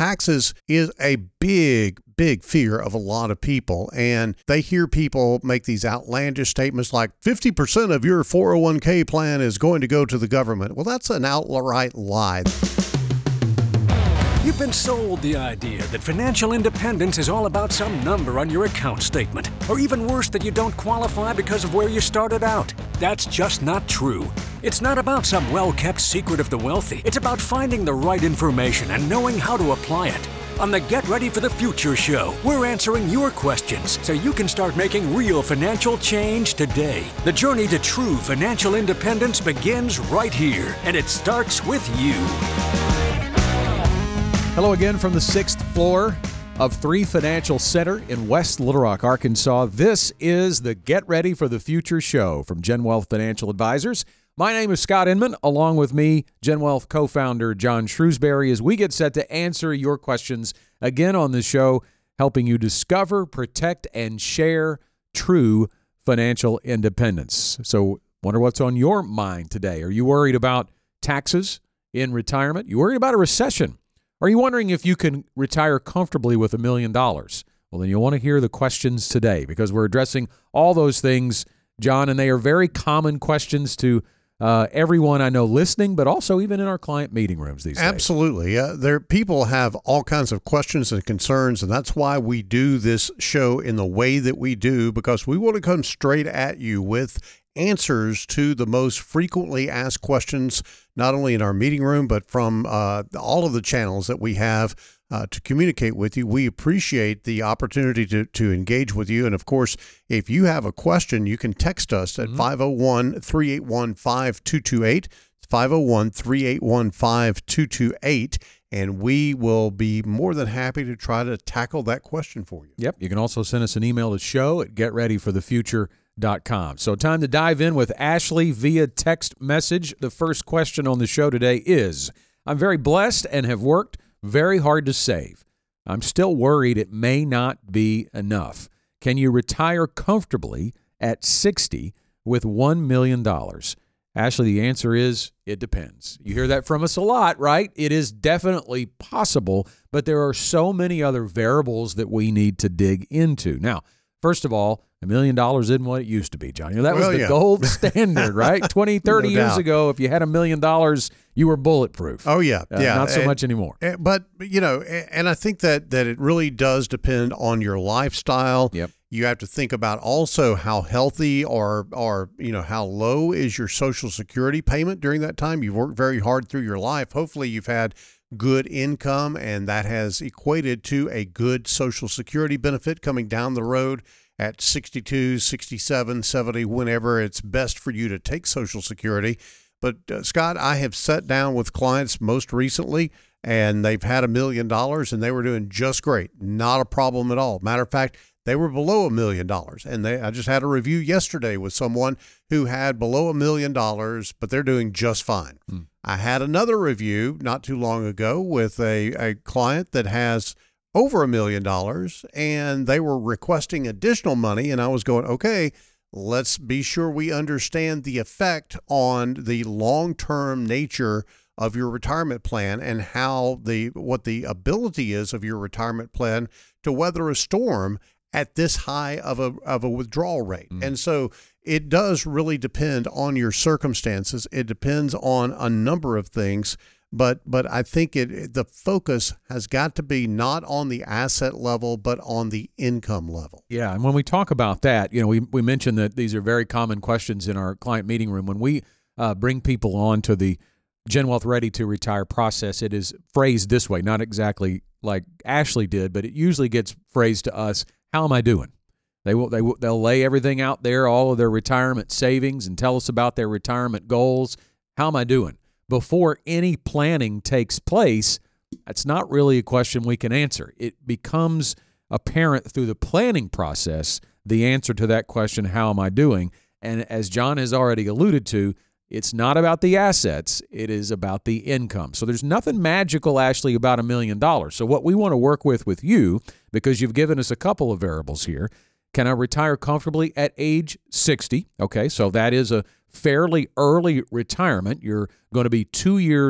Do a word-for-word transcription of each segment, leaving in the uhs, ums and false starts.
taxes is a big, big fear of a lot of people. And they hear people make these outlandish statements like fifty percent of your four oh one k plan is going to go to the government. Well, that's an outright lie. You've been sold the idea that financial independence is all about some number on your account statement, or even worse, that you don't qualify because of where you started out. That's just not true. It's not about some well-kept secret of the wealthy. It's about finding the right information and knowing how to apply it. On the Get Ready for the Future show, we're answering your questions so you can start making real financial change today. The journey to true financial independence begins right here, and it starts with you. Hello again from the sixth floor of Three Financial Center in West Little Rock, Arkansas. This is the Get Ready for the Future show from Gen Wealth Financial Advisors. My name is Scott Inman, along with me, Gen Wealth co-founder John Shrewsbury, as we get set to answer your questions again on the show, helping you discover, protect, and share true financial independence. So, wonder what's on your mind today. Are you worried about taxes in retirement? You worried about a recession? Are you wondering if you can retire comfortably with a million dollars? Well, then you'll want to hear the questions today, because we're addressing all those things, John, and they are very common questions to uh, everyone I know listening, but also even in our client meeting rooms these days. Absolutely. Uh, there, people have all kinds of questions and concerns, and that's why we do this show in the way that we do, because we want to come straight at you with answers to the most frequently asked questions, not only in our meeting room, but from uh, all of the channels that we have uh, to communicate with you. We appreciate the opportunity to, to engage with you. And of course, if you have a question, you can text us at mm-hmm. five oh one, three eight one, five two two eight. It's five oh one, three eight one, five two two eight. And we will be more than happy to try to tackle that question for you. Yep. You can also send us an email to show at get ready for the future dot com. So time to dive in with Ashley via text message. The first question on the show today is, I'm very blessed and have worked very hard to save. I'm still worried it may not be enough. Can you retire comfortably at sixty with one million dollars? Ashley, the answer is, it depends. You hear that from us a lot, right? It is definitely possible, but there are so many other variables that we need to dig into. Now, first of all, a million dollars isn't what it used to be, John. You know, that was well, the yeah. gold standard, right? twenty, thirty no years doubt. ago, if you had a million dollars, you were bulletproof. Oh, yeah. Uh, yeah. Not so and, much anymore. But, you know, and I think that, that it really does depend on your lifestyle. Yep. You have to think about also how healthy or, or, you know, how low is your Social Security payment during that time. You've worked very hard through your life. Hopefully you've had good income, and that has equated to a good Social Security benefit coming down the road at sixty-two, sixty-seven, seventy, whenever it's best for you to take Social Security. But uh, Scott, I have sat down with clients most recently, and they've had a million dollars and they were doing just great. Not a problem at all. Matter of fact, they were below a million dollars. And they, I just had a review yesterday with someone who had below a million dollars, but they're doing just fine. Mm. I had another review not too long ago with a, a client that has over a million dollars, and they were requesting additional money. And I was going, okay, let's be sure we understand the effect on the long-term nature of your retirement plan and how the, what the ability is of your retirement plan to weather a storm at this high of a, of a withdrawal rate. Mm. And so it does really depend on your circumstances. It depends on a number of things. But but I think it the focus has got to be not on the asset level, but on the income level. Yeah, and when we talk about that, you know, we, we mentioned that these are very common questions in our client meeting room. When we uh, bring people on to the Gen Wealth Ready to Retire process, it is phrased this way, not exactly like Ashley did, but it usually gets phrased to us, how am I doing? They will, they will, they'll lay everything out there, all of their retirement savings, and tell us about their retirement goals. How am I doing? Before any planning takes place, that's not really a question we can answer. It becomes apparent through the planning process, the answer to that question, how am I doing? And as John has already alluded to, it's not about the assets, it is about the income. So there's nothing magical, Ashley, about a million dollars. So what we want to work with with you, because you've given us a couple of variables here, can I retire comfortably at age sixty? Okay, so that is a fairly early retirement. You're going to be two years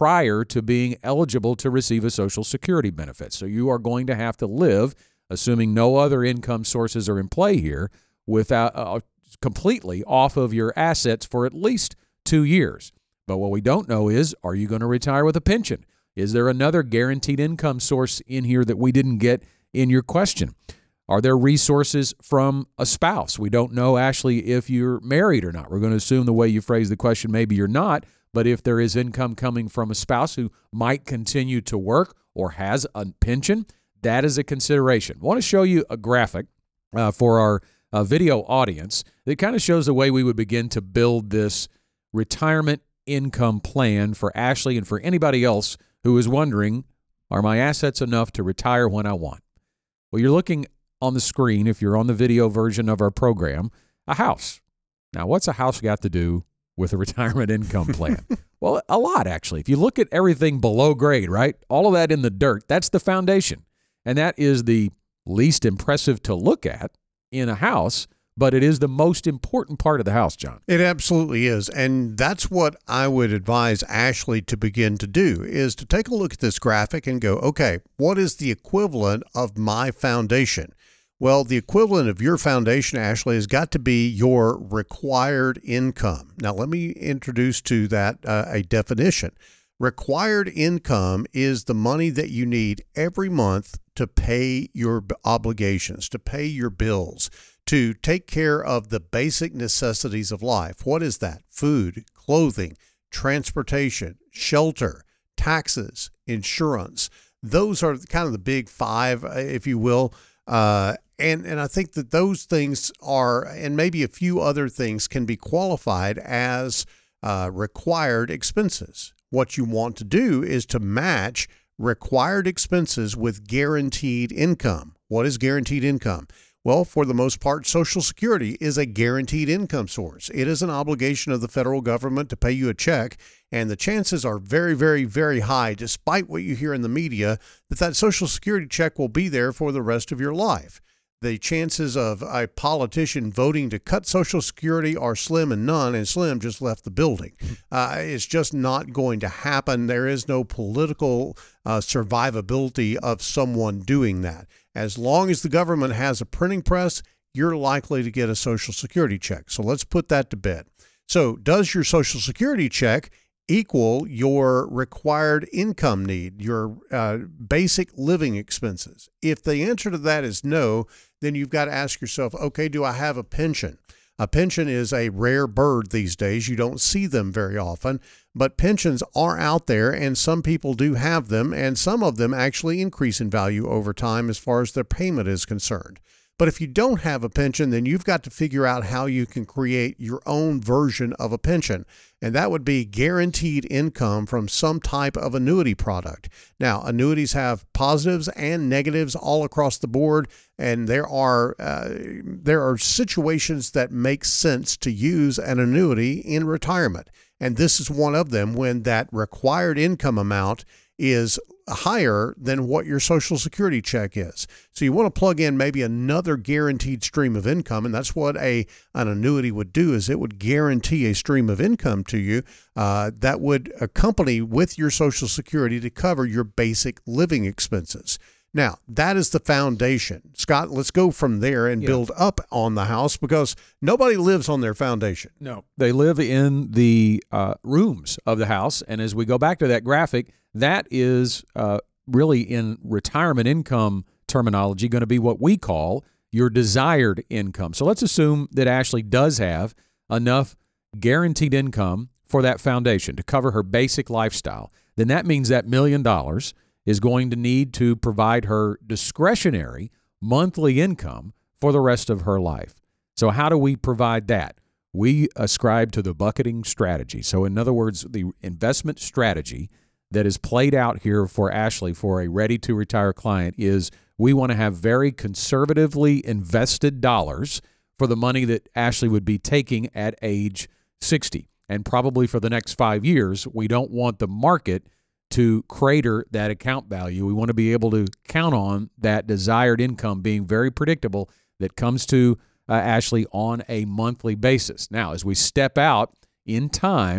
prior to being eligible to receive a Social Security benefit. So you are going to have to live, assuming no other income sources are in play here, without uh, completely off of your assets for at least two years. But what we don't know is, are you going to retire with a pension? Is there another guaranteed income source in here that we didn't get in your question? Are there resources from a spouse? We don't know, Ashley, if you're married or not. We're going to assume the way you phrase the question, maybe you're not. But if there is income coming from a spouse who might continue to work or has a pension, that is a consideration. I want to show you a graphic uh, for our uh, video audience that kind of shows the way we would begin to build this retirement income plan for Ashley and for anybody else who is wondering, are my assets enough to retire when I want? Well, you're looking on the screen, if you're on the video version of our program, a house. Now, what's a house got to do with a retirement income plan? Well, a lot, actually. If you look at everything below grade, right, all of that in the dirt, that's the foundation. And that is the least impressive to look at in a house, but it is the most important part of the house, John. It absolutely is. And that's what I would advise Ashley to begin to do, is to take a look at this graphic and go, okay, what is the equivalent of my foundation? Well, the equivalent of your foundation, Ashley, has got to be your required income. Now, let me introduce to that uh, a definition. Required income is the money that you need every month to pay your obligations, to pay your bills, to take care of the basic necessities of life. What is that? Food, clothing, transportation, shelter, taxes, insurance. Those are kind of the big five, if you will. Uh, and, and I think that those things are, and maybe a few other things can be qualified as uh, required expenses. What you want to do is to match required expenses with guaranteed income. What is guaranteed income? Well, for the most part, Social Security is a guaranteed income source. It is an obligation of the federal government to pay you a check, and the chances are very, very, very high, despite what you hear in the media, that that Social Security check will be there for the rest of your life. The chances of a politician voting to cut Social Security are slim and none, and Slim just left the building. Uh, it's just not going to happen. There is no political uh, survivability of someone doing that. As long as the government has a printing press, you're likely to get a Social Security check. So let's put that to bed. So does your Social Security check equal your required income need, your uh, basic living expenses? If the answer to that is no, then you've got to ask yourself, okay, do I have a pension? A pension is a rare bird these days. You don't see them very often, but pensions are out there, and some people do have them, and some of them actually increase in value over time as far as their payment is concerned. But if you don't have a pension, then you've got to figure out how you can create your own version of a pension. And that would be guaranteed income from some type of annuity product. Now, annuities have positives and negatives all across the board. And there are uh, there are situations that make sense to use an annuity in retirement. And this is one of them, when that required income amount is higher than what your Social Security check is. So you want to plug in maybe another guaranteed stream of income, and that's what a an annuity would do, is it would guarantee a stream of income to you uh, that would accompany with your Social Security to cover your basic living expenses. Now, that is the foundation. Scott, let's go from there and yeah. build up on the house, because nobody lives on their foundation. No, they live in the uh, rooms of the house. And as we go back to that graphic, that is uh, really, in retirement income terminology, going to be what we call your desired income. So let's assume that Ashley does have enough guaranteed income for that foundation to cover her basic lifestyle. Then that means that million dollars is going to need to provide her discretionary monthly income for the rest of her life. So how do we provide that? We ascribe to the bucketing strategy. So in other words, the investment strategy that is played out here for Ashley for a ready-to-retire client is we want to have very conservatively invested dollars for the money that Ashley would be taking at age sixty. And probably for the next five years, we don't want the market to crater that account value. We want to be able to count on that desired income being very predictable that comes to uh, Ashley on a monthly basis. Now, as we step out in time,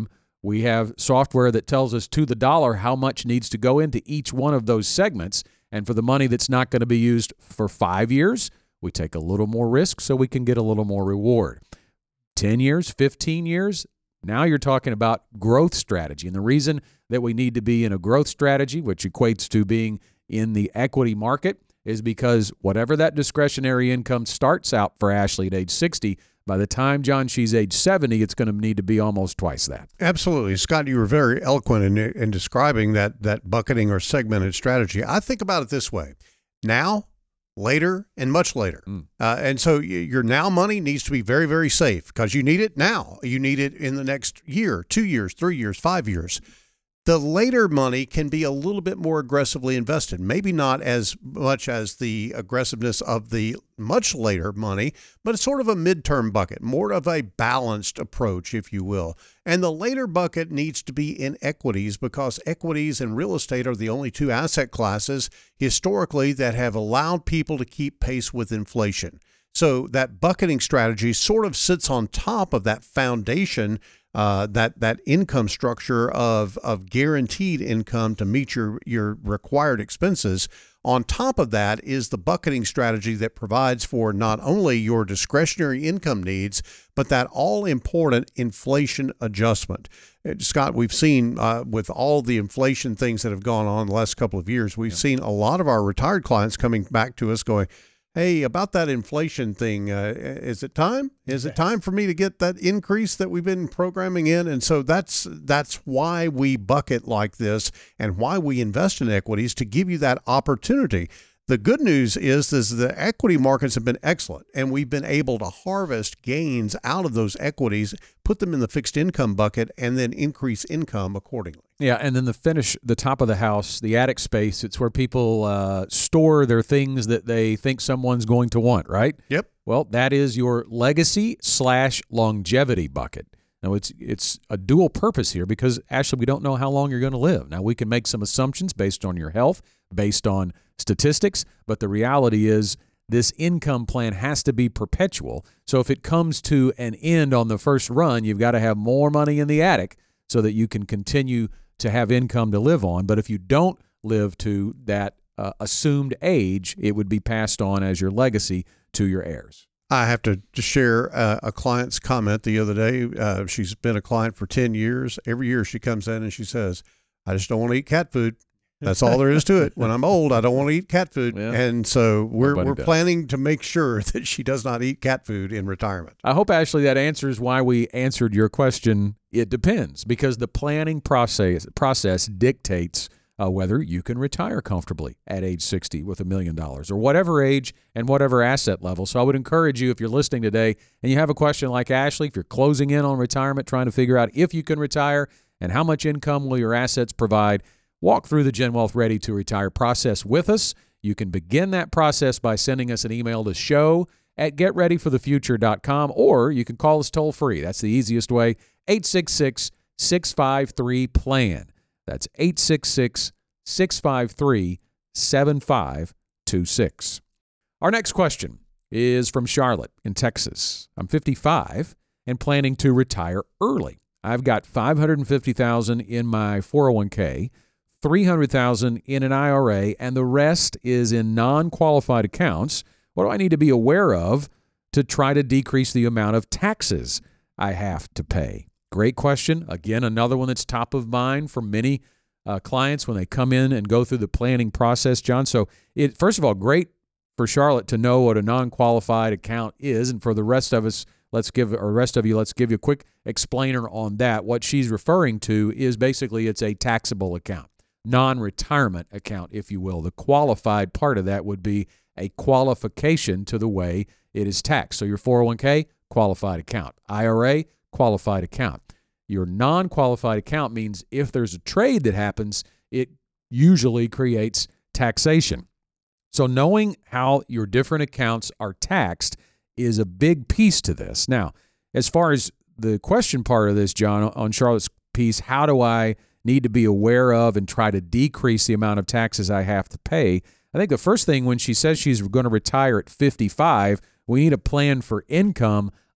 We have software that tells us to the dollar how much needs to go into each one of those segments. And for the money that's not going to be used for five years, we take a little more risk so we can get a little more reward. ten years, fifteen years, now you're talking about growth strategy. And the reason that we need to be in a growth strategy, which equates to being in the equity market, is because whatever that discretionary income starts out for Ashley at age sixty, by the time, John, she's age seventy, it's going to need to be almost twice that. Absolutely. Scott, you were very eloquent in, in describing that, that bucketing or segmented strategy. I think about it this way. Now, later, and much later. Mm. Uh, and so your now money needs to be very, very safe because you need it now. You need it in the next year, two years, three years, five years. The later money can be a little bit more aggressively invested, maybe not as much as the aggressiveness of the much later money, but it's sort of a midterm bucket, more of a balanced approach, if you will. And the later bucket needs to be in equities because equities and real estate are the only two asset classes historically that have allowed people to keep pace with inflation. So that bucketing strategy sort of sits on top of that foundation, uh, that that income structure of of guaranteed income to meet your your required expenses. On top of that is the bucketing strategy that provides for not only your discretionary income needs, but that all-important inflation adjustment. Scott, we've seen uh, with all the inflation things that have gone on the last couple of years, we've yeah. seen a lot of our retired clients coming back to us going, hey, about that inflation thing, uh, is it time? Is it time for me to get that increase that we've been programming in? And so that's that's why we bucket like this and why we invest in equities, to give you that opportunity. The good news is, is the equity markets have been excellent, and we've been able to harvest gains out of those equities, put them in the fixed income bucket, and then increase income accordingly. Yeah, and then the finish, the top of the house, the attic space, it's where people uh, store their things that they think someone's going to want, right? Yep. Well, that is your legacy slash longevity bucket. Now, it's it's a dual purpose here because, Ashley, we don't know how long you're going to live. Now, we can make some assumptions based on your health, based on statistics, but the reality is this income plan has to be perpetual. So if it comes to an end on the first run, you've got to have more money in the attic so that you can continue to have income to live on. But if you don't live to that uh, assumed age, it would be passed on as your legacy to your heirs. I have to share uh, a client's comment the other day. Uh, she's been a client for ten years. Every year she comes in and she says, I just don't want to eat cat food. That's all there is to it. When I'm old, I don't want to eat cat food. Yeah. And so we're Nobody we're does. planning to make sure that she does not eat cat food in retirement. I hope, Ashley, that answers why we answered your question. It depends, because the planning process process dictates uh, whether you can retire comfortably at age sixty with a million dollars or whatever age and whatever asset level. So I would encourage you, if you're listening today and you have a question like Ashley, if you're closing in on retirement, trying to figure out if you can retire and how much income will your assets provide, walk through the Gen Wealth Ready to Retire process with us. You can begin that process by sending us an email to show at get ready for the future dot com, or you can call us toll free. That's the easiest way, eight six six, six five three, P L A N. That's eight six six, six five three, seven five two six. Our next question is from Charlotte in Texas. I'm fifty-five and planning to retire early. I've got five hundred fifty thousand dollars in my four oh one k, three hundred thousand dollars in an I R A, and the rest is in non-qualified accounts. What do I need to be aware of to try to decrease the amount of taxes I have to pay? Great question. Again, another one that's top of mind for many uh, clients when they come in and go through the planning process, John. So, it first of all, great for Charlotte to know what a non-qualified account is, and for the rest of us, let's give, or rest of you, let's give you a quick explainer on that. What she's referring to is basically it's a taxable account. Non-retirement account, if you will. The qualified part of that would be a qualification to the way it is taxed. So your four oh one k, qualified account. I R A, qualified account. Your non-qualified account means if there's a trade that happens, it usually creates taxation. So knowing how your different accounts are taxed is a big piece to this. Now, as far as the question part of this, John, on Charlotte's piece, how do I need to be aware of and try to decrease the amount of taxes I have to pay? I think the first thing, when she says she's going to retire at fifty-five, we need a plan for income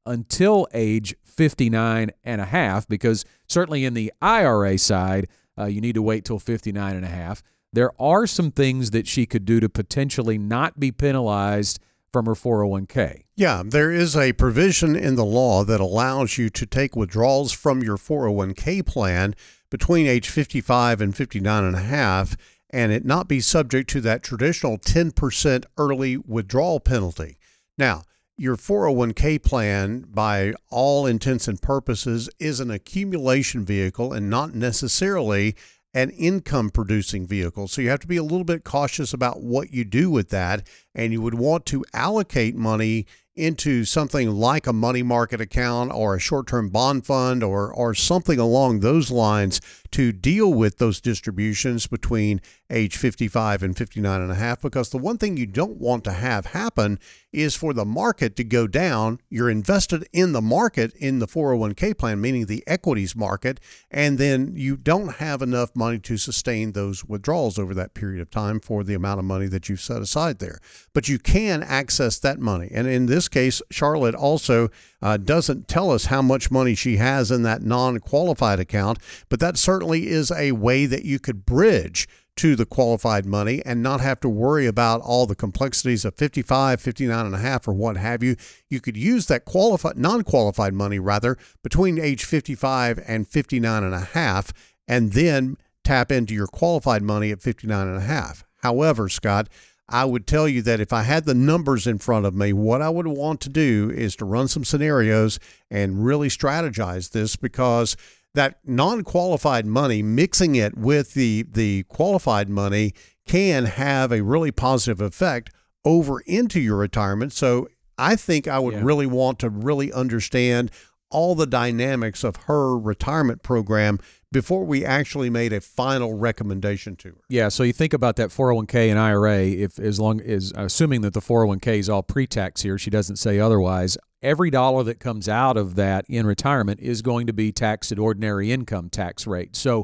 until age fifty-nine and a half, because certainly in the I R A side, uh, you need to wait till fifty-nine and a half. There are some things that she could do to potentially not be penalized from her four oh one k. Yeah, there is a provision in the law that allows you to take withdrawals from your four oh one k plan between age fifty-five and fifty-nine and a half, and it not be subject to that traditional ten percent early withdrawal penalty. Now, your four oh one k plan, by all intents and purposes, is an accumulation vehicle and not necessarily an income producing vehicle. So you have to be a little bit cautious about what you do with that. And you would want to allocate money into something like a money market account or a short-term bond fund or or something along those lines to deal with those distributions between age fifty-five and fifty-nine and a half, because the one thing you don't want to have happen is for the market to go down. You're invested in the market in the four oh one k plan, meaning the equities market, and then you don't have enough money to sustain those withdrawals over that period of time for the amount of money that you've set aside there. But you can access that money. And in this case, Charlotte also uh, doesn't tell us how much money she has in that non-qualified account, but that certainly is a way that you could bridge to the qualified money and not have to worry about all the complexities of fifty-five, fifty-nine and a half or what have you. You could use that qualified, non-qualified money rather between age fifty-five and fifty-nine and a half, and then tap into your qualified money at fifty-nine and a half. However, Scott, I would tell you that if I had the numbers in front of me, what I would want to do is to run some scenarios and really strategize this, because that non-qualified money, mixing it with the, the qualified money, can have a really positive effect over into your retirement. So I think I would yeah. really want to really understand all the dynamics of her retirement program before we actually made a final recommendation to her. Yeah, so you think about that four oh one k and I R A, if as long as, assuming that the four oh one k is all pre-tax here, she doesn't say otherwise, every dollar that comes out of that in retirement is going to be taxed at ordinary income tax rate. So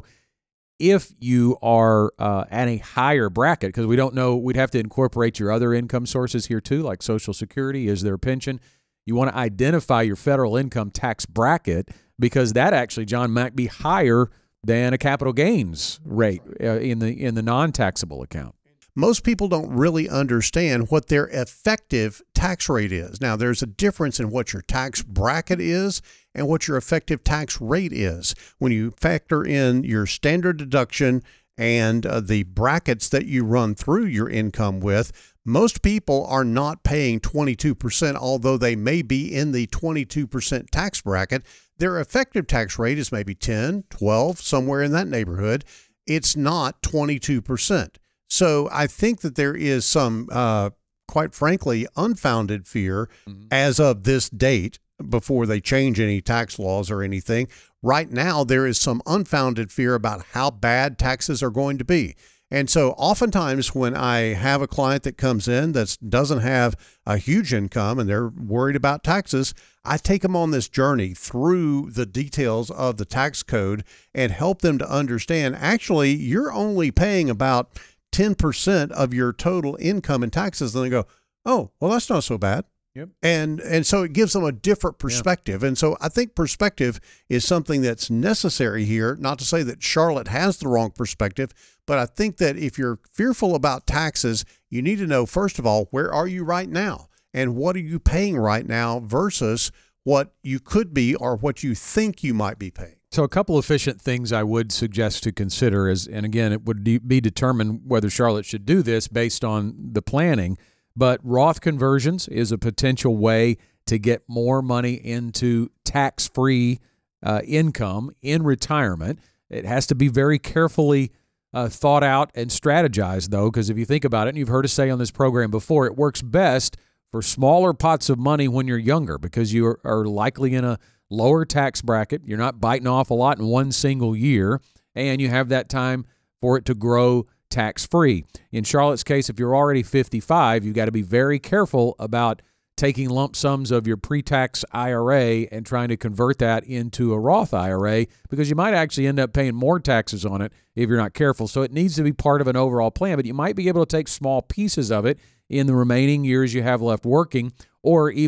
if you are uh, at a higher bracket, because we don't know, we'd have to incorporate your other income sources here too, like Social Security, is there a pension? You want to identify your federal income tax bracket, because that actually, John, might be higher than a capital gains rate uh, in the in the non-taxable account. Most people don't really understand what their effective tax rate is. Now, there's a difference in what your tax bracket is and what your effective tax rate is. When you factor in your standard deduction and uh, the brackets that you run through your income with, most people are not paying twenty-two percent, although they may be in the twenty-two percent tax bracket. Their effective tax rate is maybe ten, twelve, somewhere in that neighborhood. It's not twenty-two percent. So I think that there is some, uh, quite frankly, unfounded fear mm-hmm. as of this date, before they change any tax laws or anything. Right now, there is some unfounded fear about how bad taxes are going to be. And so oftentimes when I have a client that comes in that doesn't have a huge income and they're worried about taxes, I take them on this journey through the details of the tax code and help them to understand, actually, you're only paying about ten percent of your total income in taxes. And they go, oh, well, that's not so bad. Yep. And and so it gives them a different perspective. Yeah. And so I think perspective is something that's necessary here. Not to say that Charlotte has the wrong perspective, but I think that if you're fearful about taxes, you need to know, first of all, where are you right now? And what are you paying right now versus what you could be or what you think you might be paying? So a couple efficient things I would suggest to consider is, and again, it would be determined whether Charlotte should do this based on the planning, but Roth conversions is a potential way to get more money into tax-free uh, income in retirement. It has to be very carefully uh, thought out and strategized, though, because if you think about it, and you've heard us say on this program before, it works best for smaller pots of money when you're younger, because you are, are likely in a lower tax bracket. You're not biting off a lot in one single year, and you have that time for it to grow tax-free. In Charlotte's case, if you're already fifty-five, you've got to be very careful about taking lump sums of your pre-tax I R A and trying to convert that into a Roth I R A, because you might actually end up paying more taxes on it if you're not careful. So it needs to be part of an overall plan, but you might be able to take small pieces of it in the remaining years you have left working, or even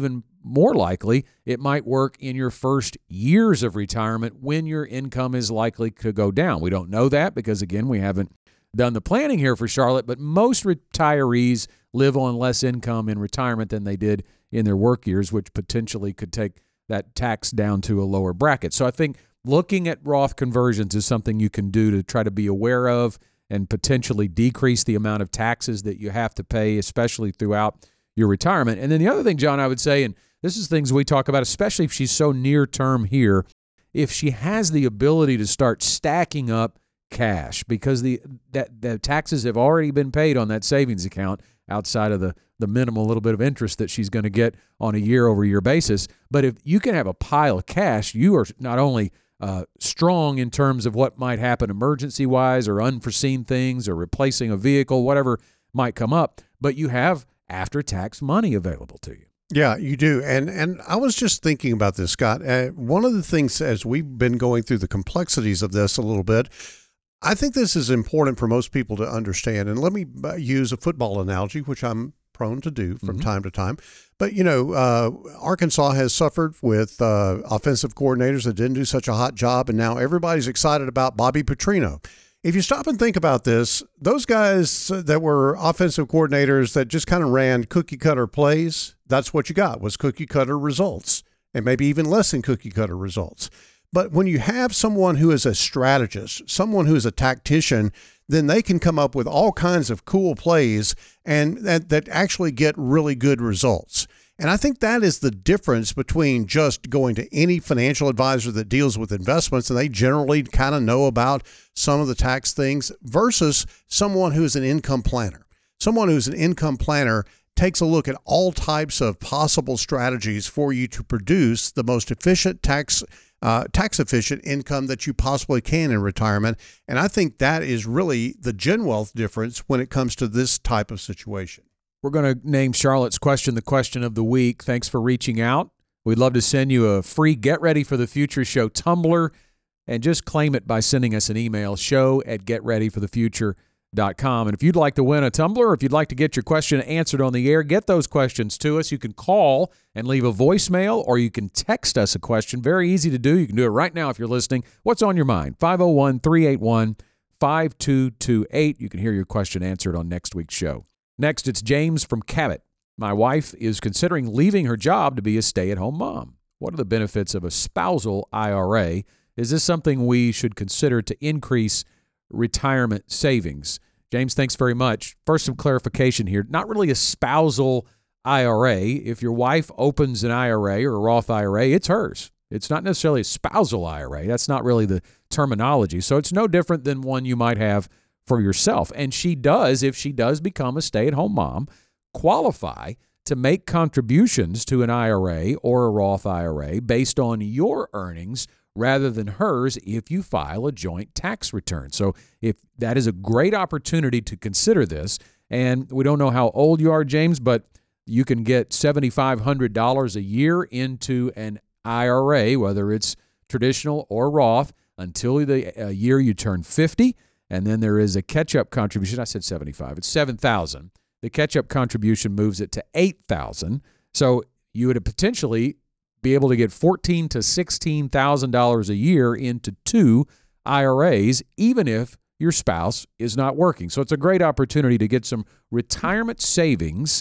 more likely, it might work in your first years of retirement when your income is likely to go down. We don't know that because, again, we haven't done the planning here for Charlotte, but most retirees live on less income in retirement than they did in their work years, which potentially could take that tax down to a lower bracket. So I think looking at Roth conversions is something you can do to try to be aware of and potentially decrease the amount of taxes that you have to pay, especially throughout your retirement. And then the other thing, John, I would say, and this is things we talk about, especially if she's so near term here, if she has the ability to start stacking up cash, because the that the taxes have already been paid on that savings account outside of the the minimal little bit of interest that she's going to get on a year over year basis. But if you can have a pile of cash, you are not only uh, strong in terms of what might happen emergency wise or unforeseen things or replacing a vehicle, whatever might come up, but you have after tax money available to you. Yeah, you do. And and I was just thinking about this, Scott. Uh, one of the things, as we've been going through the complexities of this a little bit, I think this is important for most people to understand. And let me use a football analogy, which I'm prone to do from mm-hmm. time to time. But, you know, uh, Arkansas has suffered with uh, offensive coordinators that didn't do such a hot job, and now everybody's excited about Bobby Petrino. If you stop and think about this, those guys that were offensive coordinators that just kind of ran cookie-cutter plays, that's what you got, was cookie-cutter results, and maybe even less than cookie-cutter results. But when you have someone who is a strategist, someone who is a tactician, then they can come up with all kinds of cool plays and that, that actually get really good results. And I think that is the difference between just going to any financial advisor that deals with investments and they generally kind of know about some of the tax things versus someone who is an income planner. Someone who's an income planner takes a look at all types of possible strategies for you to produce the most efficient tax Uh, tax-efficient income that you possibly can in retirement. And I think that is really the Gen Wealth difference when it comes to this type of situation. We're going to name Charlotte's question the question of the week. Thanks for reaching out. We'd love to send you a free Get Ready for the Future Show tumbler, and just claim it by sending us an email, show at get ready for the future dot com. And if you'd like to win a tumbler, or if you'd like to get your question answered on the air, get those questions to us. You can call and leave a voicemail, or you can text us a question. Very easy to do. You can do it right now if you're listening. What's on your mind? five oh one, three eight one, five two two eight. You can hear your question answered on next week's show. Next, it's James from Cabot. My wife is considering leaving her job to be a stay-at-home mom. What are the benefits of a spousal I R A? Is this something we should consider to increase retirement savings? James, thanks very much. First, some clarification here. Not really a spousal I R A. If your wife opens an I R A or a Roth I R A, it's hers. It's not necessarily a spousal I R A. That's not really the terminology. So it's no different than one you might have for yourself. And she does, if she does become a stay-at-home mom, qualify to make contributions to an I R A or a Roth I R A based on your earnings rather than hers if you file a joint tax return. So if that is a great opportunity to consider this, and we don't know how old you are, James, but you can get seven thousand five hundred dollars a year into an I R A, whether it's traditional or Roth, until the uh, year you turn fifty, and then there is a catch-up contribution. I said seventy-five. It's seven thousand dollars. The catch-up contribution moves it to eight thousand dollars. So you would potentially be able to get fourteen thousand to sixteen thousand dollars a year into two I R As, even if your spouse is not working. So it's a great opportunity to get some retirement savings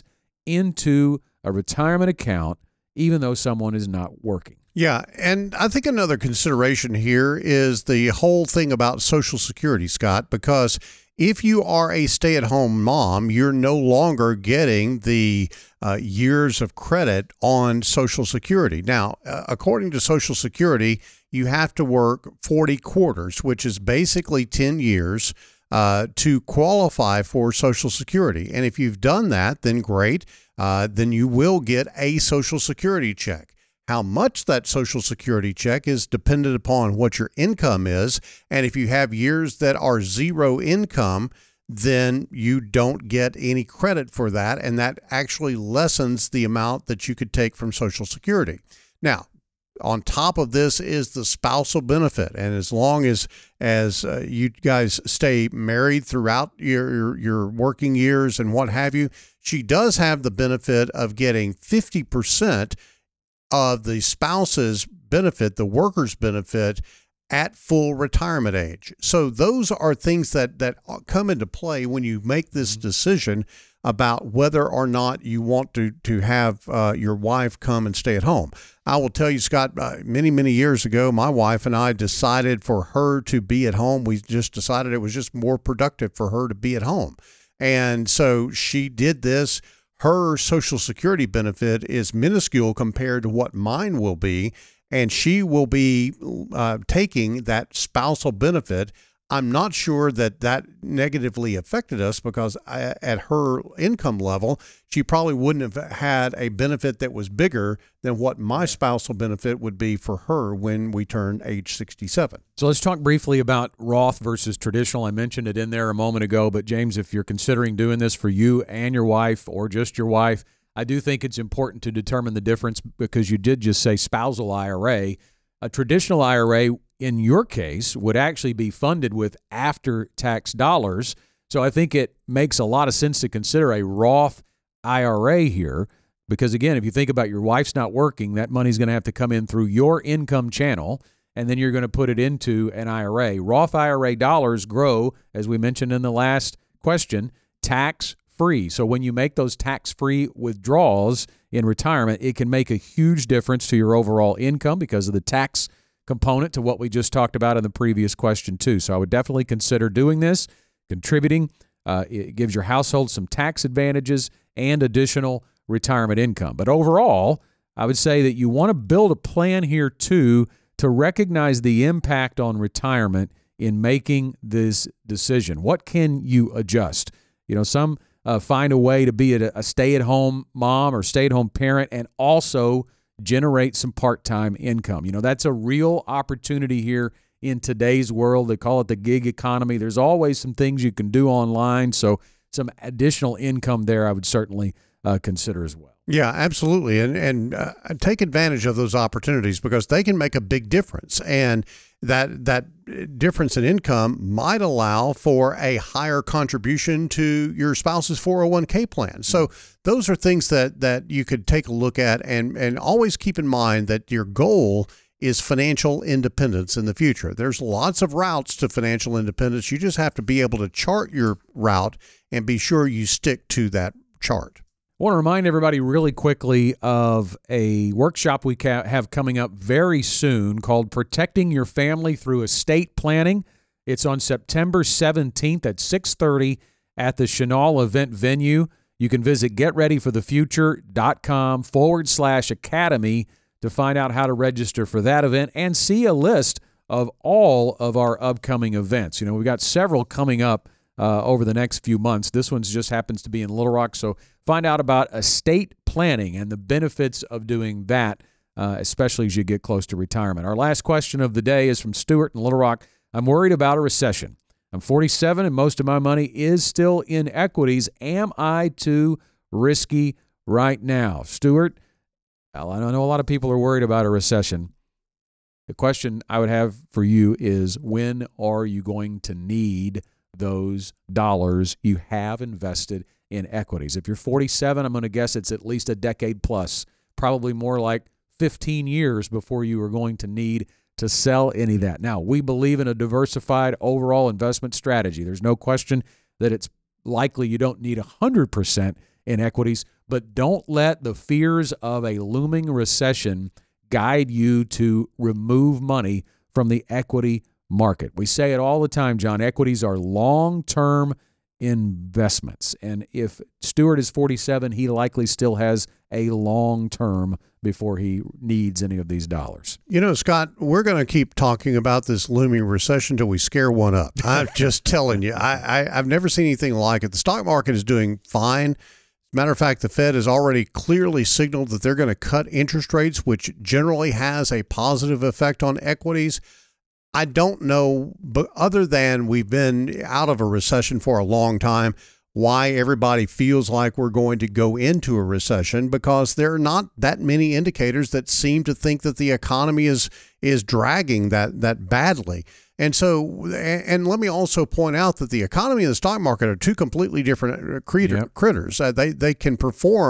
into a retirement account, even though someone is not working. Yeah, and I think another consideration here is the whole thing about Social Security, Scott, because if you are a stay-at-home mom, you're no longer getting the uh, years of credit on Social Security. Now, uh, according to Social Security, you have to work forty quarters, which is basically ten years, uh, to qualify for Social Security. And if you've done that, then great. Uh, then you will get a Social Security check. How much that Social Security check is dependent upon what your income is. And if you have years that are zero income, then you don't get any credit for that. And that actually lessens the amount that you could take from Social Security. Now, on top of this is the spousal benefit. And as long as as uh, you guys stay married throughout your, your, your working years and what have you, she does have the benefit of getting fifty percent of the spouse's benefit, the worker's benefit, at full retirement age. So those are things that that come into play when you make this decision about whether or not you want to to have uh, your wife come and stay at home. I will tell you, Scott, uh, many, many years ago, my wife and I decided for her to be at home. We just decided it was just more productive for her to be at home. And so she did this. Her Social Security benefit is minuscule compared to what mine will be. And she will be uh, taking that spousal benefit. I'm not sure that that negatively affected us because I, at her income level, she probably wouldn't have had a benefit that was bigger than what my spousal benefit would be for her when we turn age sixty-seven. So let's talk briefly about Roth versus traditional. I mentioned it in there a moment ago, but James, if you're considering doing this for you and your wife or just your wife, I do think it's important to determine the difference because you did just say spousal I R A. A traditional I R A, in your case, would actually be funded with after-tax dollars. So I think it makes a lot of sense to consider a Roth I R A here because, again, if you think about your wife's not working, that money's going to have to come in through your income channel, and then you're going to put it into an I R A. Roth I R A dollars grow, as we mentioned in the last question, tax free. So when you make those tax-free withdrawals in retirement, it can make a huge difference to your overall income because of the tax component to what we just talked about in the previous question too. So I would definitely consider doing this, contributing. Uh, it gives your household some tax advantages and additional retirement income. But overall, I would say that you want to build a plan here too to recognize the impact on retirement in making this decision. What can you adjust? You know, some Uh, find a way to be a, a stay-at-home mom or stay-at-home parent and also generate some part-time income. You know, that's a real opportunity here in today's world. They call it the gig economy. There's always some things you can do online, so some additional income there I would certainly uh, consider as well. Yeah, absolutely. And and uh, take advantage of those opportunities because they can make a big difference. And that that difference in income might allow for a higher contribution to your spouse's four oh one k plan. So those are things that that you could take a look at and and always keep in mind that your goal is financial independence in the future. There's lots of routes to financial independence. You just have to be able to chart your route and be sure you stick to that chart. I want to remind everybody really quickly of a workshop we ca- have coming up very soon called Protecting Your Family Through Estate Planning. It's on September seventeenth at six thirty at the Chenal event venue. You can visit getreadyforthefuture.com forward slash academy to find out how to register for that event and see a list of all of our upcoming events. You know, we've got several coming up Uh, over the next few months. This one just happens to be in Little Rock, so find out about estate planning and the benefits of doing that, uh, especially as you get close to retirement. Our last question of the day is from Stuart in Little Rock. I'm worried about a recession. I'm forty-seven and most of my money is still in equities. Am I too risky right now? Stuart, well, I know a lot of people are worried about a recession. The question I would have for you is, when are you going to need those dollars you have invested in equities? If you're forty-seven, I'm going to guess it's at least a decade plus, probably more like fifteen years before you are going to need to sell any of that. Now, we believe in a diversified overall investment strategy. There's no question that it's likely you don't need one hundred percent in equities, but don't let the fears of a looming recession guide you to remove money from the equity market. We say it all the time, John. Equities are long-term investments. And if Stuart is forty-seven, he likely still has a long term before he needs any of these dollars. You know, Scott, we're going to keep talking about this looming recession until we scare one up. I'm just telling you, I, I, I've never seen anything like it. The stock market is doing fine. Matter of fact, the Fed has already clearly signaled that they're going to cut interest rates, which generally has a positive effect on equities. I don't know, but other than we've been out of a recession for a long time, why everybody feels like we're going to go into a recession, because there are not that many indicators that seem to think that the economy is is dragging that that badly. And so, and let me also point out that the economy and the stock market are two completely different critter, yep. critters. Uh, they they can perform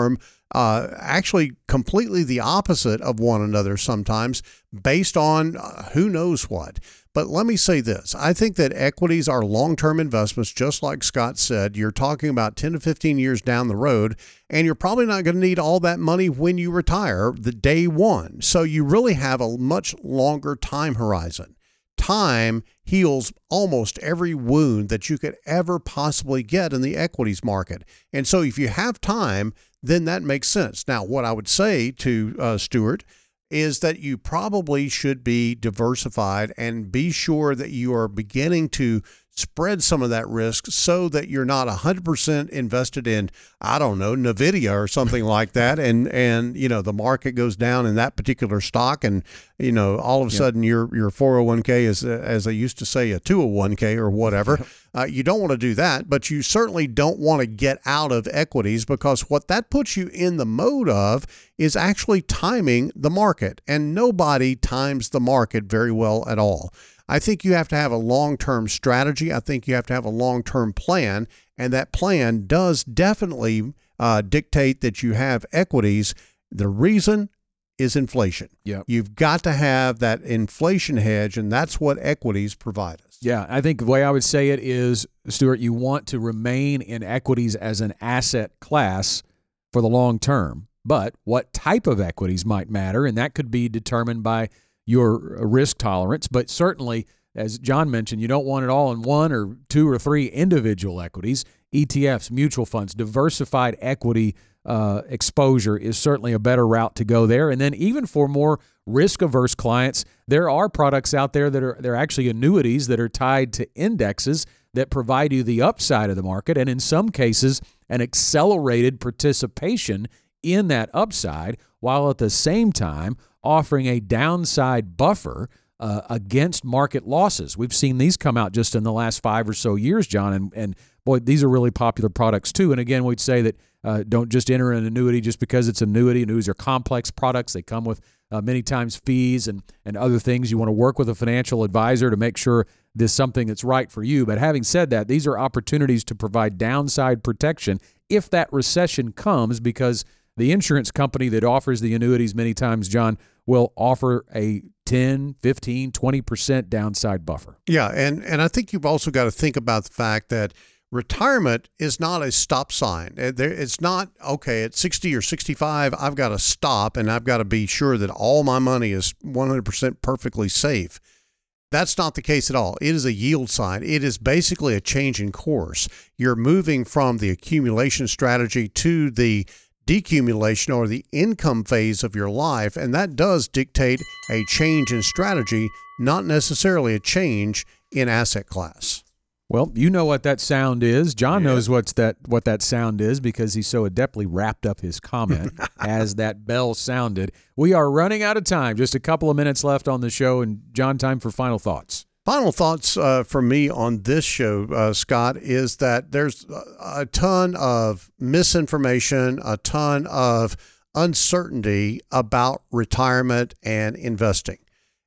uh, actually completely the opposite of one another sometimes based on uh, who knows what. But let me say this. I think that equities are long-term investments, just like Scott said. You're talking about ten to fifteen years down the road, and you're probably not going to need all that money when you retire the day one. So you really have a much longer time horizon. Time heals almost every wound that you could ever possibly get in the equities market. And so if you have time, then that makes sense. Now, what I would say to uh, Stuart is that you probably should be diversified and be sure that you are beginning to spread some of that risk so that you're not one hundred percent invested in, I don't know, NVIDIA or something like that. And, and, you know, the market goes down in that particular stock and, you know, all of a Yep. sudden your, your four oh one k is, uh, as they used to say, a two oh one k or whatever. Yep. Uh, you don't want to do that, but you certainly don't want to get out of equities, because what that puts you in the mode of is actually timing the market, and nobody times the market very well at all. I think you have to have a long-term strategy. I think you have to have a long-term plan, and that plan does definitely uh, dictate that you have equities. The reason is inflation. Yep. You've got to have that inflation hedge, and that's what equities provide us. Yeah, I think the way I would say it is, Stuart, you want to remain in equities as an asset class for the long term. But what type of equities might matter, and that could be determined by your risk tolerance. But certainly, as John mentioned, you don't want it all in one or two or three individual equities. E T Fs, mutual funds, diversified equity uh, exposure is certainly a better route to go there. And then even for more risk-averse clients, there are products out there that are they're actually annuities that are tied to indexes that provide you the upside of the market, and in some cases, an accelerated participation in that upside, while at the same time offering a downside buffer uh, against market losses. We've seen these come out just in the last five or so years, John, and, and boy, these are really popular products too. And again, we'd say that uh, don't just enter an annuity just because it's annuity. Annuities are complex products. They come with uh, many times fees and, and other things. You want to work with a financial advisor to make sure this is something that's right for you. But having said that, these are opportunities to provide downside protection if that recession comes, because the insurance company that offers the annuities many times, John, will offer a ten, fifteen, twenty percent downside buffer. Yeah, and, and I think you've also got to think about the fact that retirement is not a stop sign. It's not, okay, at sixty or sixty-five, I've got to stop and I've got to be sure that all my money is one hundred percent perfectly safe. That's not the case at all. It is a yield sign. It is basically a change in course. You're moving from the accumulation strategy to the decumulation or the income phase of your life, and that does dictate a change in strategy, not necessarily a change in asset class. Well, you know what that sound is. John Yeah. knows what's that what that sound is because he so adeptly wrapped up his comment as that bell sounded. We are running out of time. Just a couple of minutes left on the show, and John, time for final thoughts. Final thoughts uh, from me on this show, uh, Scott, is that there's a ton of misinformation, a ton of uncertainty about retirement and investing.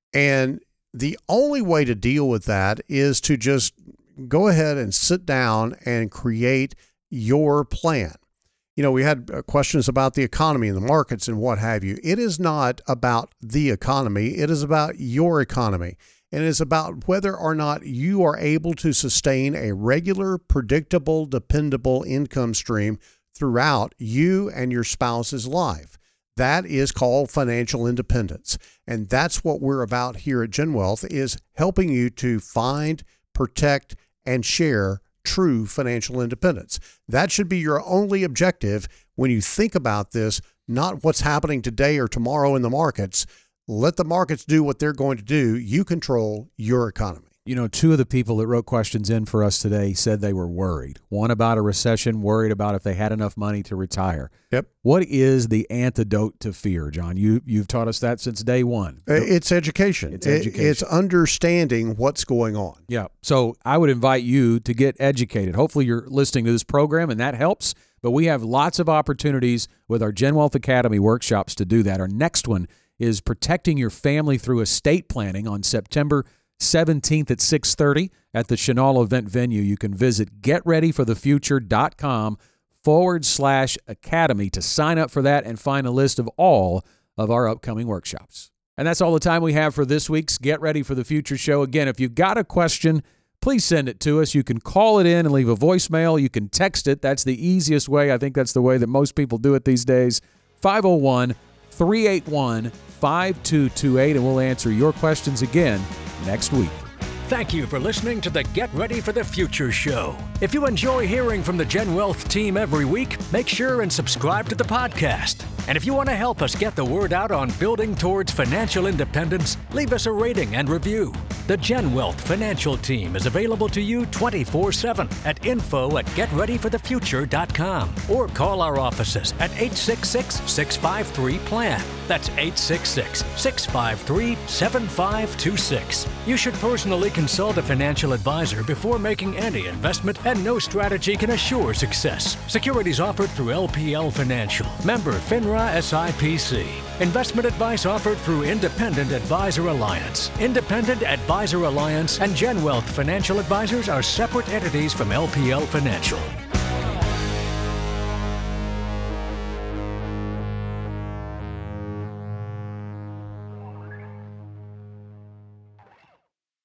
And the only way to deal with that is to just go ahead and sit down and create your plan. You know, we had questions about the economy and the markets and what have you. It is not about the economy. It is about your economy. And it's about whether or not you are able to sustain a regular, predictable, dependable income stream throughout you and your spouse's life. That is called financial independence. And that's what we're about here at Gen Wealth, is helping you to find, protect, and share true financial independence. That should be your only objective when you think about this, not what's happening today or tomorrow in the markets. Let the markets do what they're going to do. You control your economy. You know, two of the people that wrote questions in for us today said they were worried. One about a recession, worried about if they had enough money to retire. Yep. What is the antidote to fear, John? You, you've taught us that since day one. It's education. It's It- education. It's understanding what's going on. Yeah. So I would invite you to get educated. Hopefully you're listening to this program and that helps. But we have lots of opportunities with our Gen Wealth Academy workshops to do that. Our next one is protecting your family through estate planning on September seventeenth at six thirty at the Chenal event venue. You can visit get ready for the future dot com forward slash academy to sign up for that and find a list of all of our upcoming workshops. And that's all the time we have for this week's Get Ready for the Future show. Again, if you've got a question, please send it to us. You can call it in and leave a voicemail. You can text it. That's the easiest way. I think that's the way that most people do it these days. five oh one, three eight one, five two two eight, and we'll answer your questions again next week. Thank you for listening to the Get Ready for the Future show. If you enjoy hearing from the Gen Wealth team every week, make sure and subscribe to the podcast. And if you want to help us get the word out on building towards financial independence, leave us a rating and review. The Gen Wealth financial team is available to you twenty-four seven at info at get ready for the future dot com or call our offices at eight six six, six five three, P L A N. That's eight six six, six five three, seven five two six. You should personally consult a financial advisor before making any investment, and no strategy can assure success. Securities offered through L P L Financial. Member FINRA S I P C. Investment advice offered through Independent Advisor Alliance. Independent Advisor Alliance and Gen Wealth Financial Advisors are separate entities from L P L Financial.